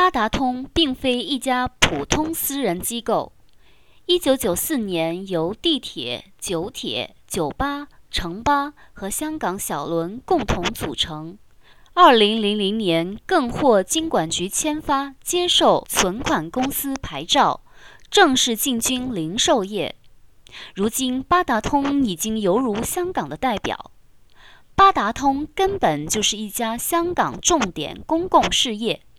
八达通并非一家普通私人机构。1994年由地铁、九铁、九巴、城巴和香港小轮共同组成。2000年更获金管局签发接受存款公司牌照，正式进军零售业。如今八达通已经犹如香港的代表。八达通根本就是一家香港重点公共事业。